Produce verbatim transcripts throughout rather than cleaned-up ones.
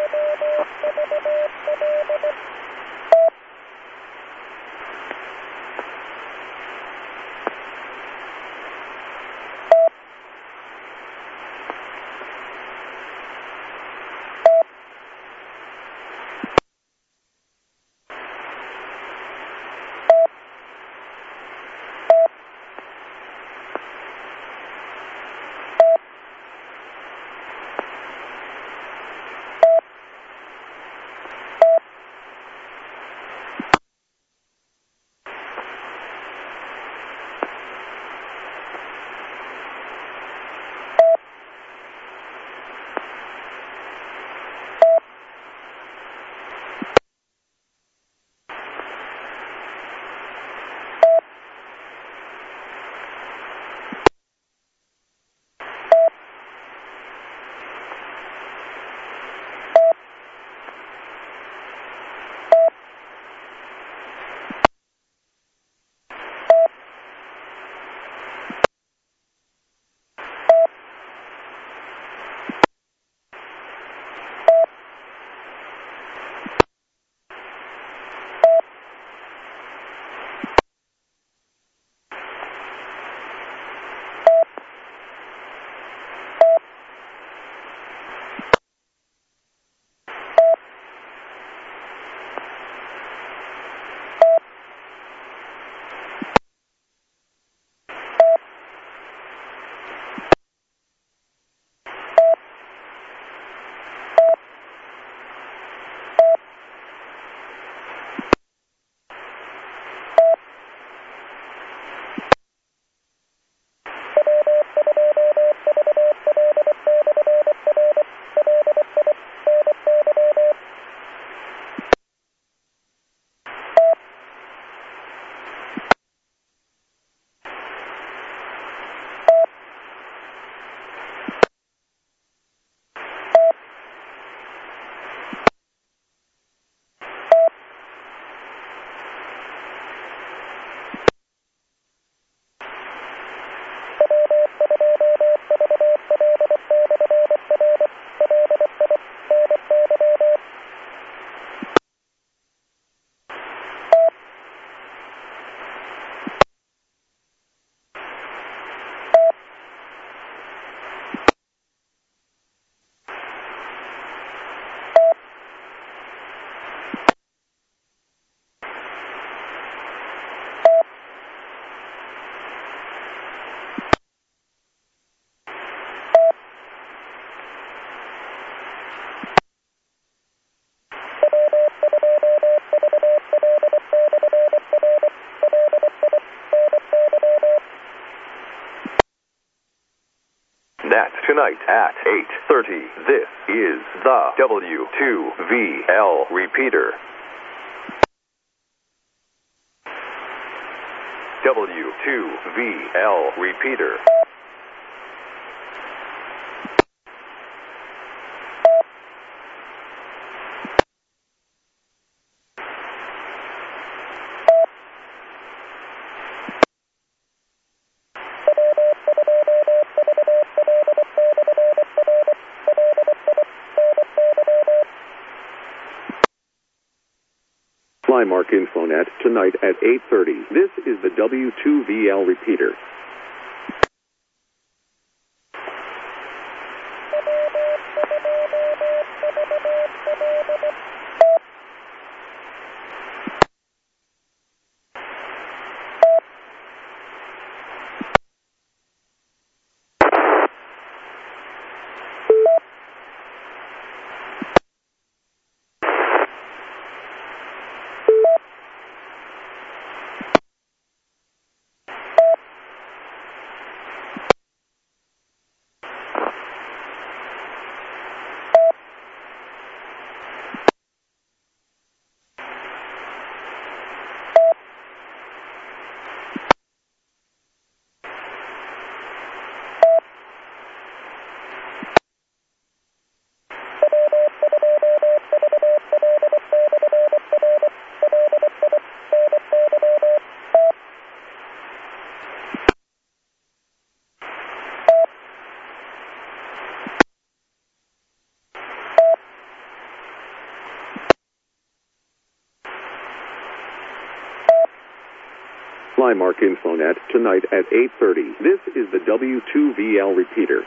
That's tonight at eight thirty. This is the W two V L repeater. W two V L repeater. Flymark Infonet tonight at eight thirty. This is the W two V L repeater. Flymark Infonet tonight at eight thirty. This is the W two V L repeater.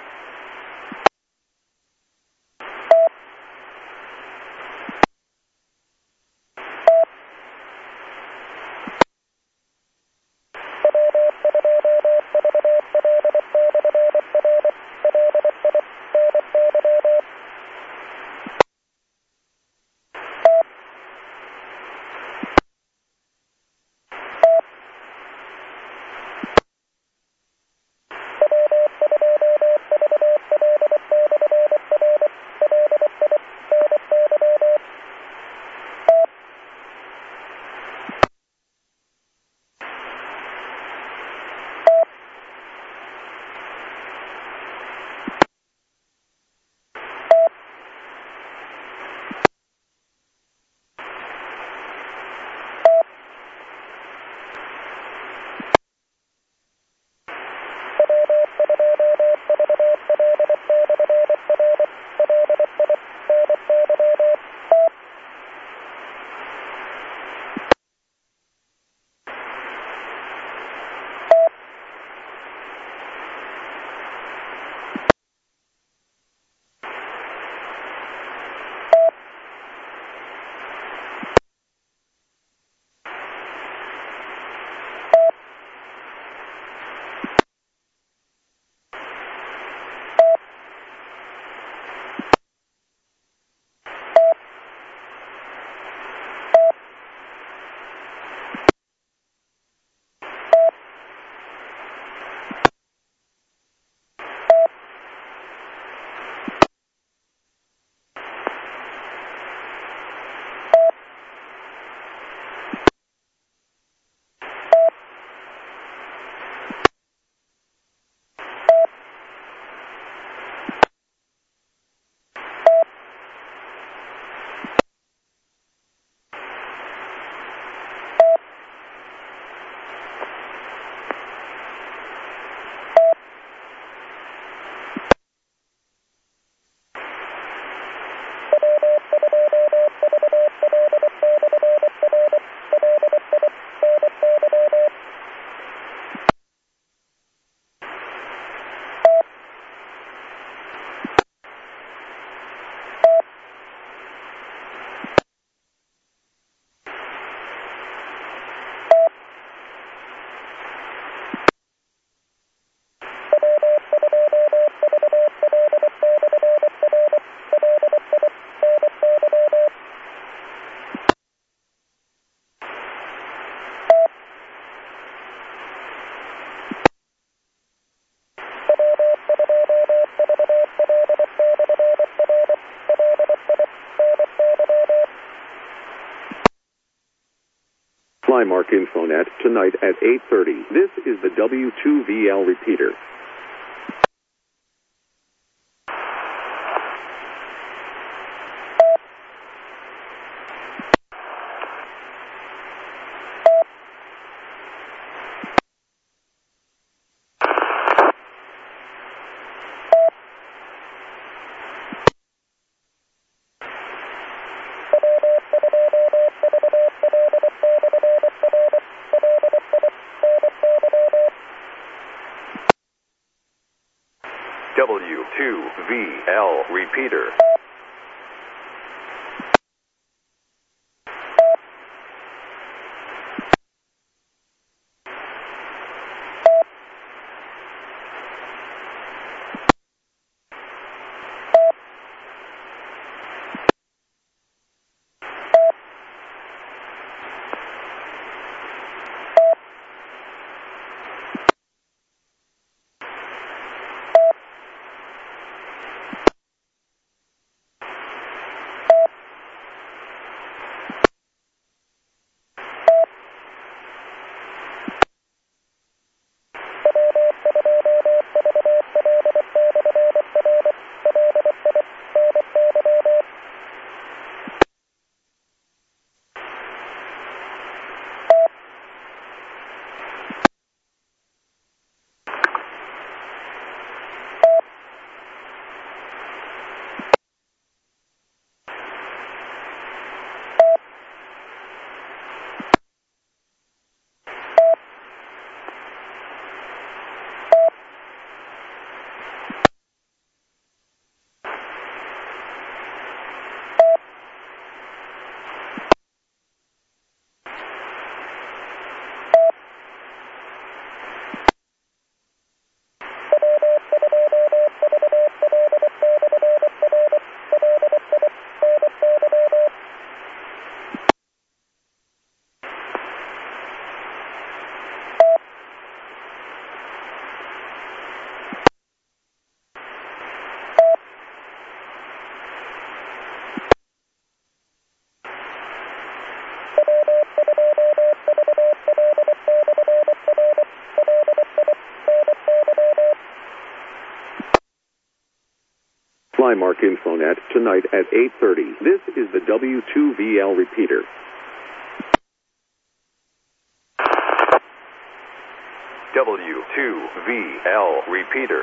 Flymark Infonet tonight at eight thirty. This is the W two V L repeater. W two V L repeater. Flymark Infonet tonight at eight thirty. This is the W two V L repeater. W two V L repeater.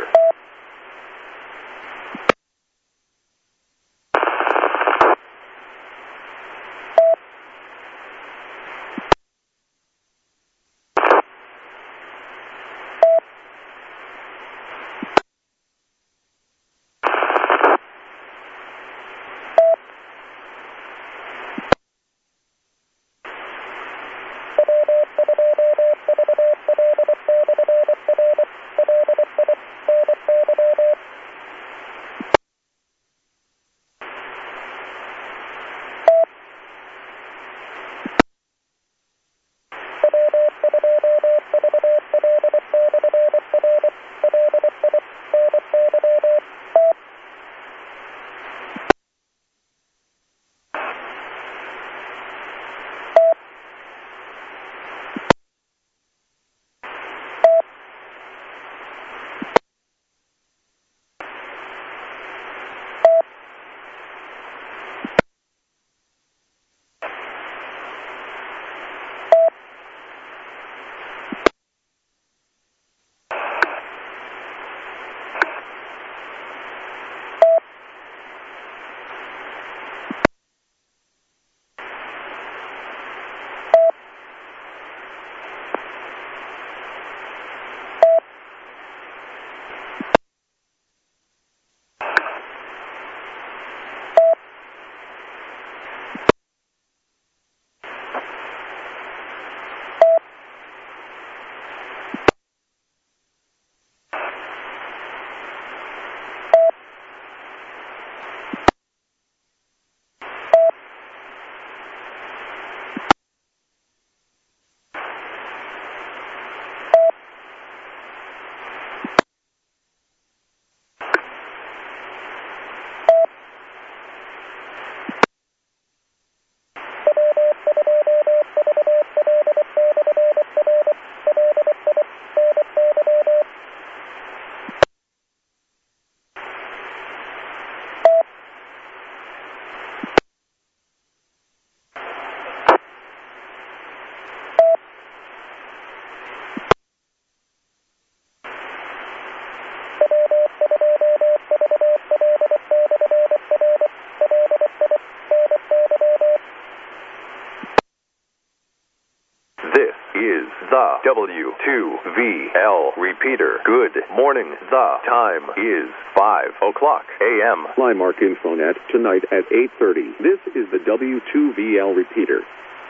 Is the W two V L repeater. Good morning. The time is five o'clock a m Flymark Infonet tonight at eight thirty. This is the W two V L repeater.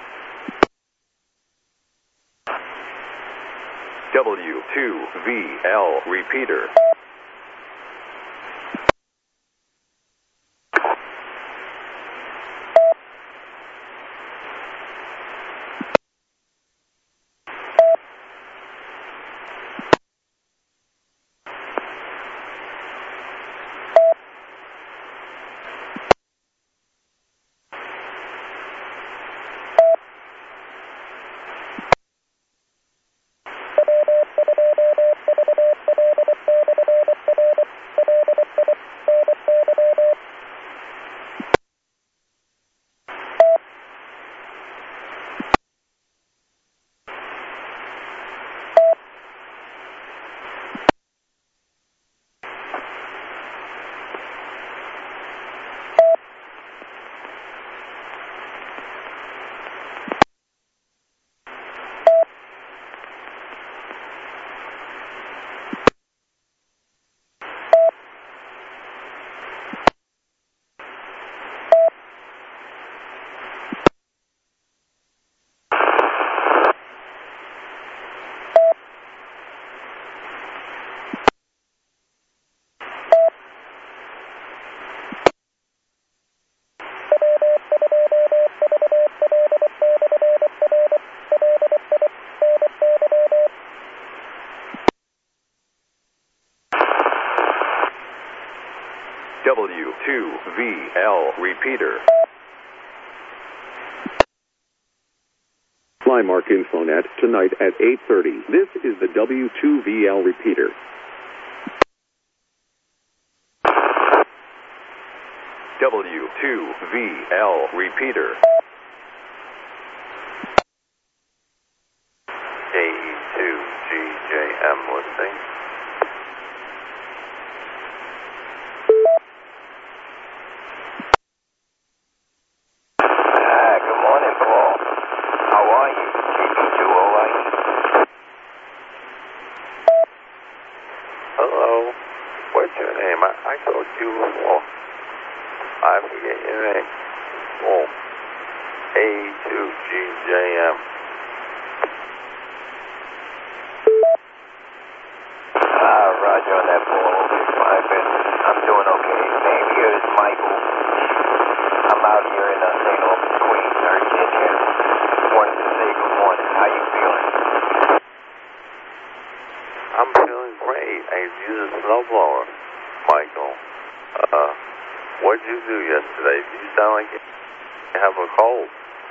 W two V L repeater. W two V L repeater. Flymark Infonet tonight at eight thirty. This is the W two V L repeater. W two V L repeater. K E two G J M listing. Ah, good morning, Paul. How are you? K B two O I E. Hello. What's your name? I, I told you before. I forget your name. Oh. A two G J M. Ah, Roger on that, Paul. Fine, but I'm doing okay. Name here is Michael. I'm out here in uh, Saint Albans, Queens, Virginia. Wanted to say good morning. How you feeling? I'm feeling great. I used a snowblower, Michael. Uh, what did you do yesterday? You sound like you have a cold.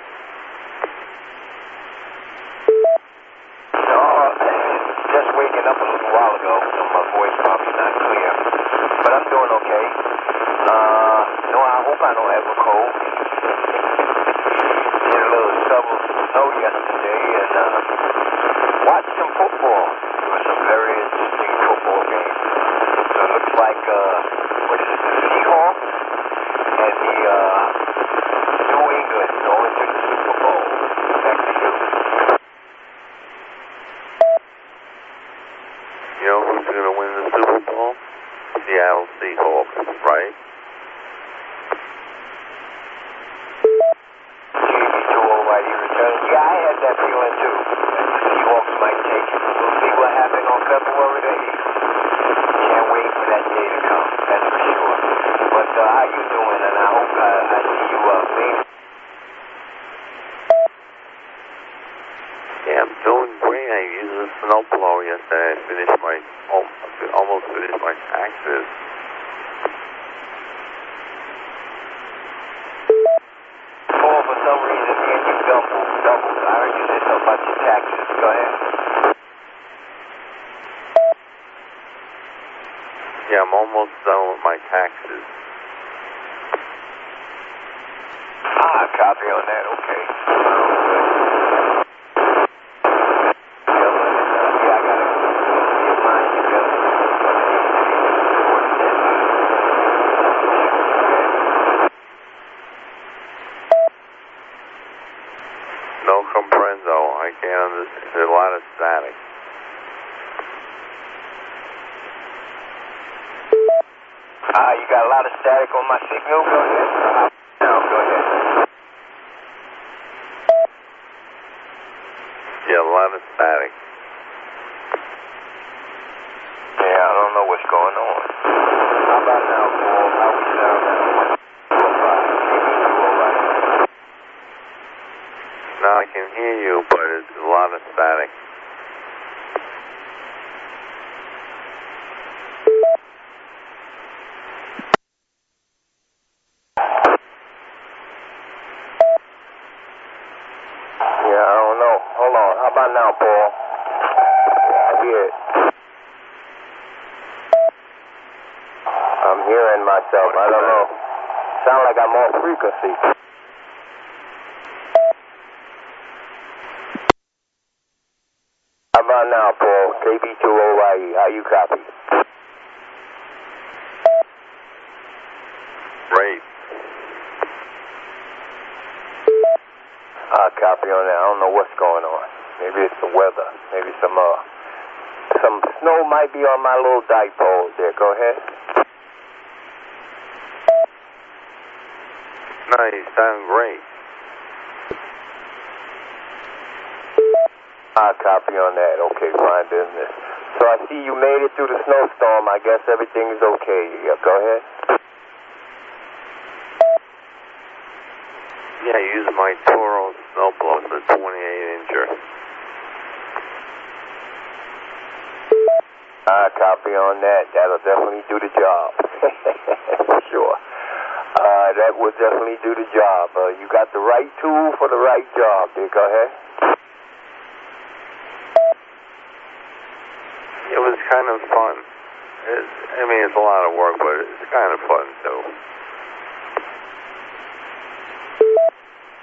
No, just waking up a little while ago, so my voice probably not clear. But I'm doing okay. Uh, no, I hope I don't have a cold. Did a little shovel snow yesterday and uh, watched some football. There was some very interesting football games. So it looks like, uh, what is it, the Seahawks and the uh, New England going to the Super Bowl. Back to you. You know who's going to win the Super Bowl? Seattle Seahawks, right? K B two O Y E returning. Yeah, I had that feeling too. That the Seahawks might take it. We'll see what happened on February the eighth. Can't wait for that day to come, that's for sure. But uh, how you doing? And I hope uh, I see you uh, maybe. Yeah, I'm doing great. I used a snowblower yesterday. I finished my, oh, almost finished my taxes. Paul, for some reason, me and you doubled. doubled. I heard you say something about your taxes. Go ahead. Yeah, I'm almost done with my taxes. Ah, copy on that. Okay. No comprendo. I can't understand. There's a lot of static. Ah, you got a lot of static on my signal? Go ahead. Now, go ahead. Yeah, a lot of static. Yeah, I don't know what's going on. How about now, Paul? How we sound now? Now I can hear you, but it's a lot of static. Yeah, I don't know. Hold on. How about now, Paul? Yeah, I hear it. I'm hearing myself. I don't know. Sound like I'm off frequency. How about now, Paul? K B two O Y E. How you copy? Great. I copy on that. I don't know what's going on. Maybe it's the weather. Maybe some uh, some snow might be on my little dipole there. Go ahead. No, you sound great. I copy on that. Okay, fine business. So I see you made it through the snowstorm. I guess everything's okay. Yeah, go ahead. Yeah, I used my Toro snowblower, the twenty-eight incher. I copy on that. That'll definitely do the job. For sure. Uh, that will definitely do the job. Uh, you got the right tool for the right job. There, go ahead. It was kind of fun. It's, I mean, it's a lot of work, but it's kind of fun, too.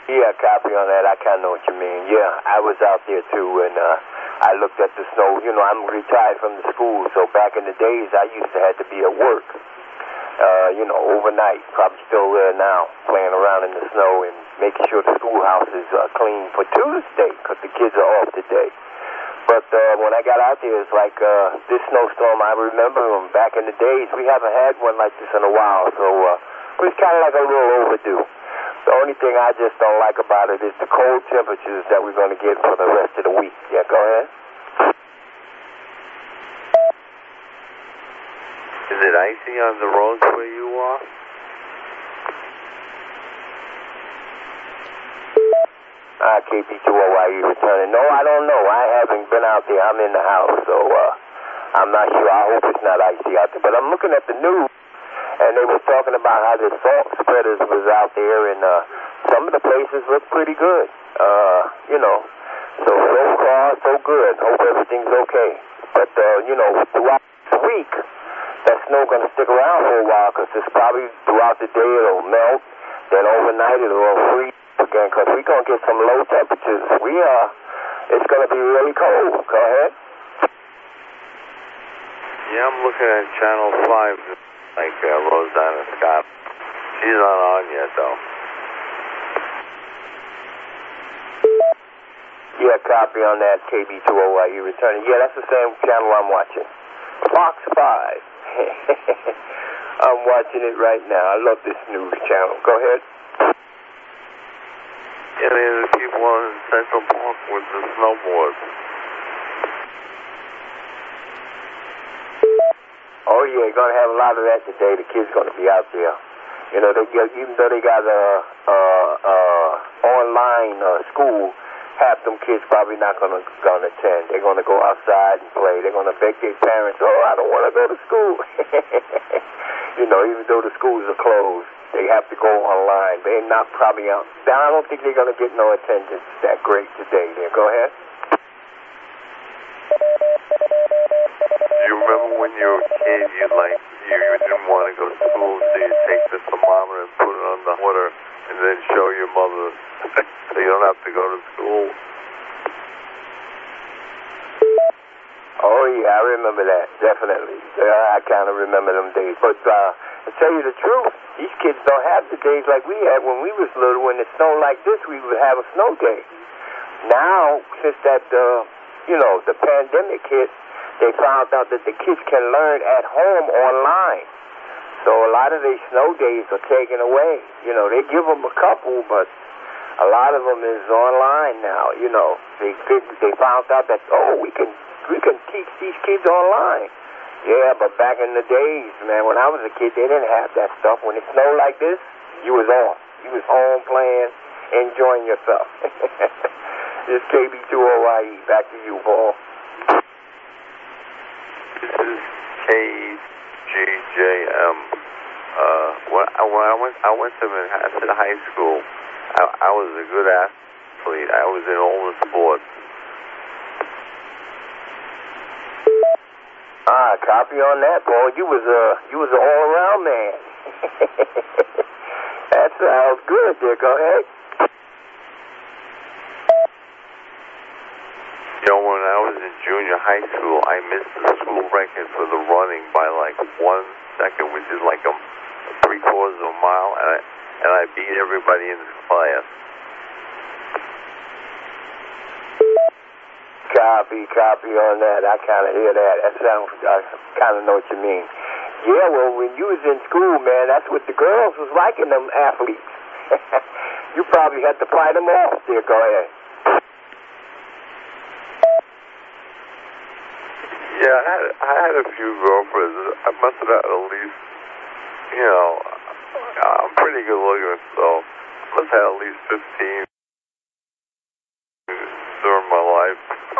Yeah, copy on that. I kind of know what you mean. Yeah, I was out there too, and uh, I looked at the snow. You know, I'm retired from the school, so back in the days, I used to have to be at work. Uh, you know, overnight. Probably still there now, playing around in the snow and making sure the schoolhouse is uh, clean for Tuesday, because the kids are off today. But uh, when I got out there, it's like uh, this snowstorm. I remember them back in the days. We haven't had one like this in a while, so uh, it was kind of like a little overdue. The only thing I just don't like about it is the cold temperatures that we're going to get for the rest of the week. Yeah, go ahead. Is it icy on the roads where you are? Ah, K P two O Y E returning. No, I don't know. I haven't been out there. I'm in the house, so uh, I'm not sure. I hope it's not icy out there. But I'm looking at the news, and they were talking about how the salt spreaders was out there, and uh, some of the places look pretty good. Uh, you know, so so far, so good. Hope everything's okay. But, uh, you know, throughout the week, that snow going to stick around for a while, because it's probably throughout the day it'll melt, then overnight it'll freeze again, because we're going to get some low temperatures. We are, it's going to be really cold. Go ahead. Yeah, I'm looking at Channel five, like uh, Rosanna Scott. She's not on yet, though. Yeah, copy on that, K B two O Y E returning. Yeah, that's the same channel I'm watching. Fox five. I'm watching it right now. I love this news channel. Go ahead. Yeah, there's people on Central Park with the snowboards. Oh, yeah, you're going to have a lot of that today. The kids going to be out there. You know, they get, even though they got a uh, uh, uh, online uh, school, half them kids probably not going to gonna attend. They're going to go outside and play. They're going to beg their parents, oh, I don't want to go to school. You know, even though the schools are closed, they have to go online. They're not probably out. I don't think they're going to get no attendance that great today. There, go ahead. Do you remember when you were a kid, you like you, you didn't want to go to school, so you take the thermometer and put it on the water, and then show your mother so you don't have to go to school? Oh yeah, I remember that definitely. Yeah, I kind of remember them days. But uh, to tell you the truth, these kids don't have the days like we had when we was little. When it snowed like this, we would have a snow day. Now, since that uh, you know the pandemic hit, they found out that the kids can learn at home online. So a lot of these snow days are taken away. You know, they give them a couple, but a lot of them is online now. You know, they they found out that oh, we can we can teach these kids online. Yeah, but back in the days, man, when I was a kid, they didn't have that stuff. When it snowed like this, you was off. You was home playing, enjoying yourself. This is K B two O Y E. Back to you, Paul. This is K G J M. Uh, when I, when I went, I went to Manhattan High School. I, I was a good athlete. I was in all the sports. Ah, copy on that, Paul. You was a you was an all-around man. That sounds good. There, go ahead. You know, when I was in junior high school, I missed the school record for the running by like one second, which is like a three quarters of a mile, and I and I beat everybody in the class. Copy, copy on that. I kind of hear that. That sounds, I kind of know what you mean. Yeah, well, when you was in school, man, that's what the girls was liking, them athletes. You probably had to fight them off. There, go ahead. Yeah, I had, I had a few girlfriends. I must have had at least, you know, I'm pretty good looking, so I must have had at least fifteen during my life.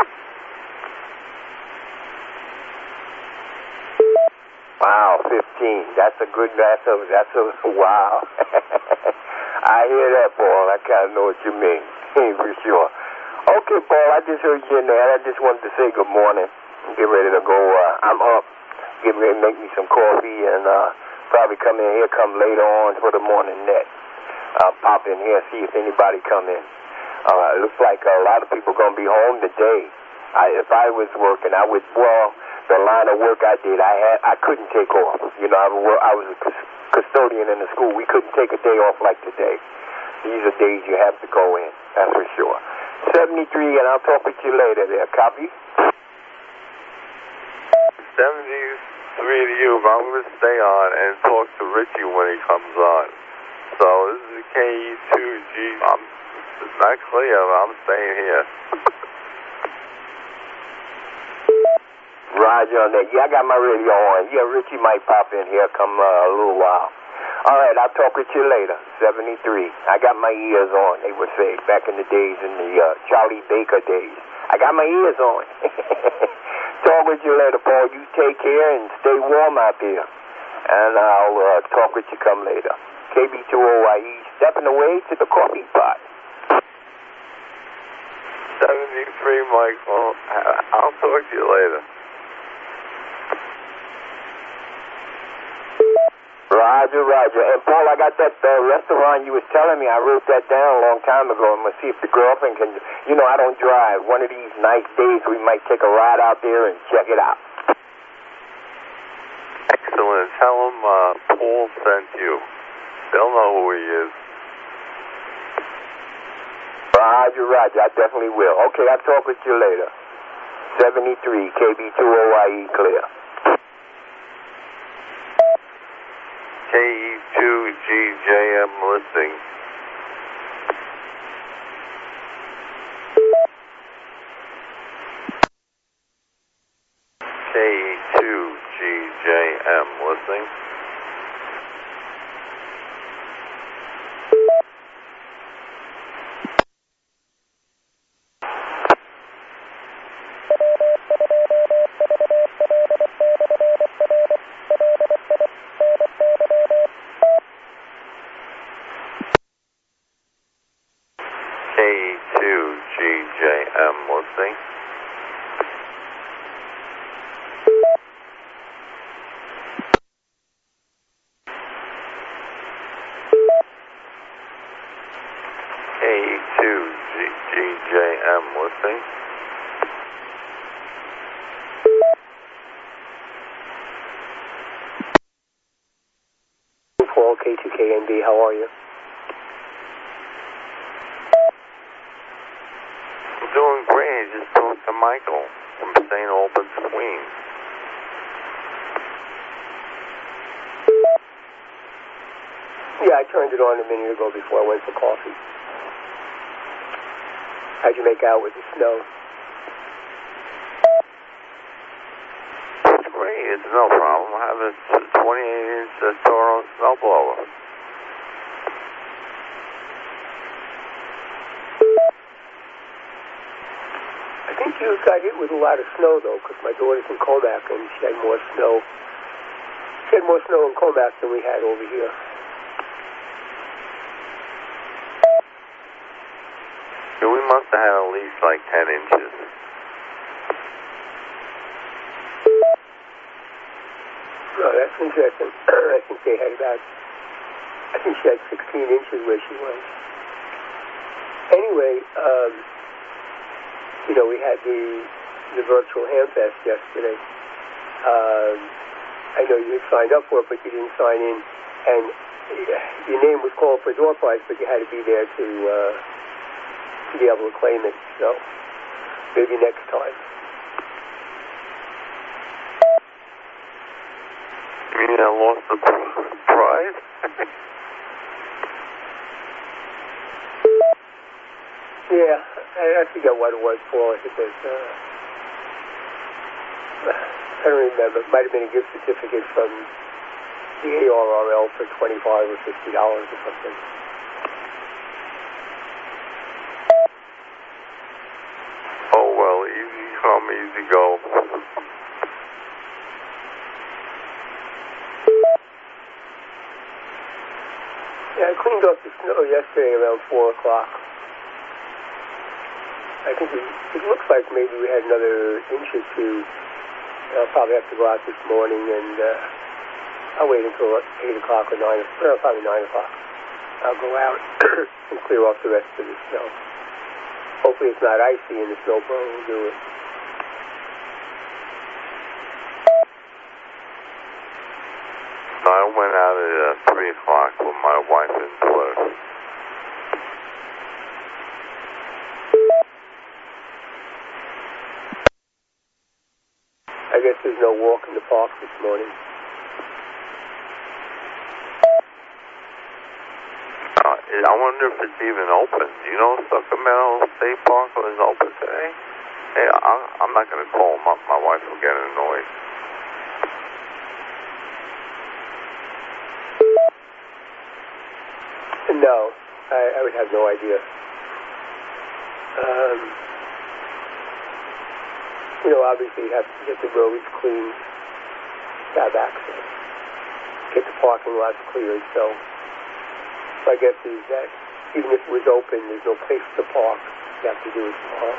Wow, fifteen. That's a good, that's a, that's a, wow. I hear that, Paul. I kind of know what you mean, for sure. Okay, Paul, I just heard you in there. I just wanted to say good morning. Get ready to go. Uh, I'm up. Get ready to make me some coffee and uh, probably come in here, come later on for the morning net. I'll pop in here, see if anybody come in. Uh, it looks like a lot of people going to be home today. I, if I was working, I would, well, the line of work I did, I had, I couldn't take off. You know, I, I was a custodian in the school. We couldn't take a day off like today. These are days you have to go in, that's for sure. seventy-three, and I'll talk with you later there. Copy? seventy-three to you, but I'm going to stay on and talk to Richie when he comes on. So this is K E two G. I'm it's not clear, but I'm staying here. Roger on that. Yeah, I got my radio on. Yeah, Richie might pop in here come uh, a little while. All right, I'll talk with you later. seventy-three. I got my ears on, they would say, back in the days, in the uh, Charlie Baker days. I got my ears on. Talk with you later, Paul. You take care and stay warm out there. And I'll uh, talk with you come later. K B two O Y E, stepping away to the coffee pot. seventy-three, Michael. I'll talk to you later. Roger, Roger. And Paul, I got that uh, restaurant you was telling me. I wrote that down a long time ago. I'm going to see if the girlfriend can, you know, I don't drive. One of these nice days we might take a ride out there and check it out. Excellent. Tell him uh, Paul sent you. They'll know who he is. Roger, Roger. I definitely will. Okay, I'll talk with you later. seventy-three, K B two O Y E, clear. K E two G J M listening. K E two G J M listening. K E two G J M listening. K E two G J M listening. Paul, K two K N B, how are you? I'm doing great. I just talked to Michael from Saint Albans, Queens. Yeah, I turned it on a minute ago before I went for coffee. How'd you make out with the snow? It's great. It's no problem. I have a twenty-eight inch uh, Toro snowblower. I think you got hit with a lot of snow, though, because my daughter's in Comac, and she had more snow. She had more snow in Comac than we had over here. Yeah, we must have had at least like ten inches. No, that's interesting. I think they had about, I think she had sixteen inches where she was. Anyway, um, you know, we had the the virtual Hamfest yesterday. Um, I know you had signed up for it, but you didn't sign in. And your name was called for door prize, but you had to be there to, uh, to be able to claim it. So maybe next time. You mean I lost the prize? Yeah, I, I forget what it was for. I think it was, uh, I don't remember. It might have been a gift certificate from the A R R L for twenty-five or fifty dollars or something. Oh, well, easy come, easy go. Yeah, I cleaned up the snow yesterday around four o'clock. I think we, it looks like maybe we had another inch or two. I'll probably have to go out this morning, and uh, I'll wait until eight o'clock or nine, or probably nine o'clock. I'll go out and clear off the rest of the snow. Hopefully it's not icy and the snowblower will do it. I went out at uh, three o'clock with my wife and daughter. I guess there's no walk in the park this morning. Uh, I wonder if it's even open. Do you know if Sacramento State Park is open today? Hey, I, I'm not going to call them up. My wife will get annoyed. No, I, I would have no idea. Um, you know, obviously you have to get the roads cleaned, have access, get the parking lots cleared. So my guess is that even if it was open, there's no place to park. You have to do it tomorrow.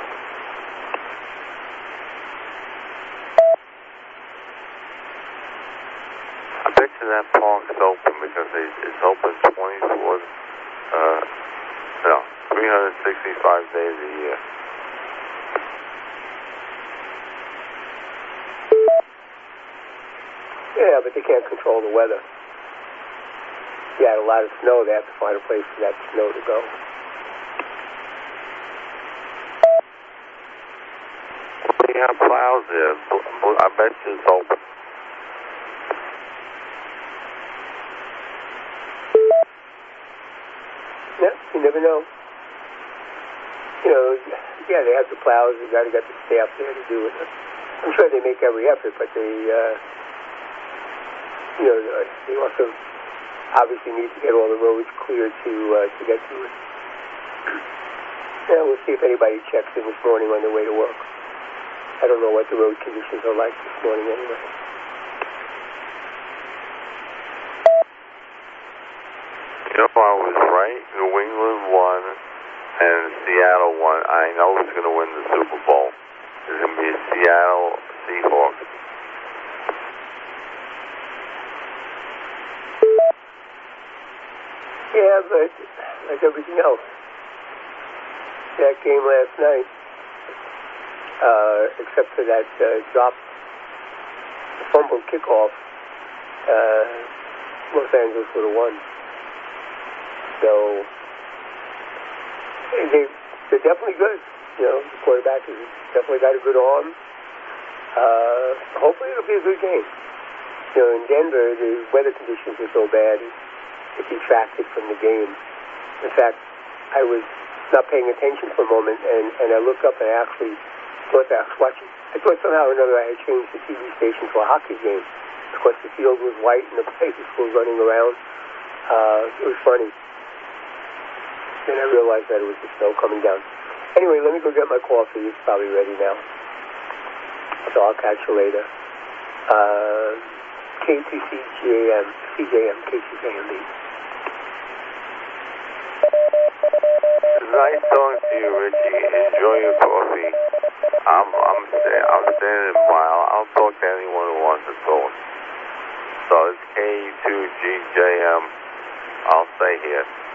I bet you that park's open because it, it's open twenty-four, uh, no, three hundred sixty-five days a year. Yeah, but they can't control the weather. If you had a lot of snow, they have to find a place for that snow to go. They have plows there. I bet you it's open. Yeah, you never know. You know, yeah, they have the plows. They got to get the staff there to do it. I'm sure they make every effort, but they, uh, you know, they also obviously need to get all the roads cleared to uh, to get to it. Yeah, we'll see if anybody checks in this morning on their way to work. I don't know what the road conditions are like this morning anyway. You know, I was right. New England won, and Seattle won. I know who's going to win the Super Bowl. It's going to be Seattle Seahawks. Yeah, but like everything else, that game last night, uh, except for that uh, drop, fumble kickoff, uh, Los Angeles would have won. So they, they're definitely good. You know, the quarterback has definitely got a good arm. Uh, hopefully it'll be a good game. You know, in Denver, the weather conditions were so bad, it, it detracted from the game. In fact, I was not paying attention for a moment, and, and I looked up and I actually thought that I was watching. I thought somehow or another I had changed the T V station to a hockey game because the field was white and the players were running around. Uh, it was funny. Then I realized that it was the snow coming down. Anyway, let me go get my coffee. It's probably ready now. So I'll catch you later. Uh, K T C J M, C J M, K T C J M B. It's nice talking to you, Richie. Enjoy your coffee. I'm I'm sta- I'm standing by. I'll, I'll talk to anyone who wants to talk. So it's K two G J M. I'll stay here.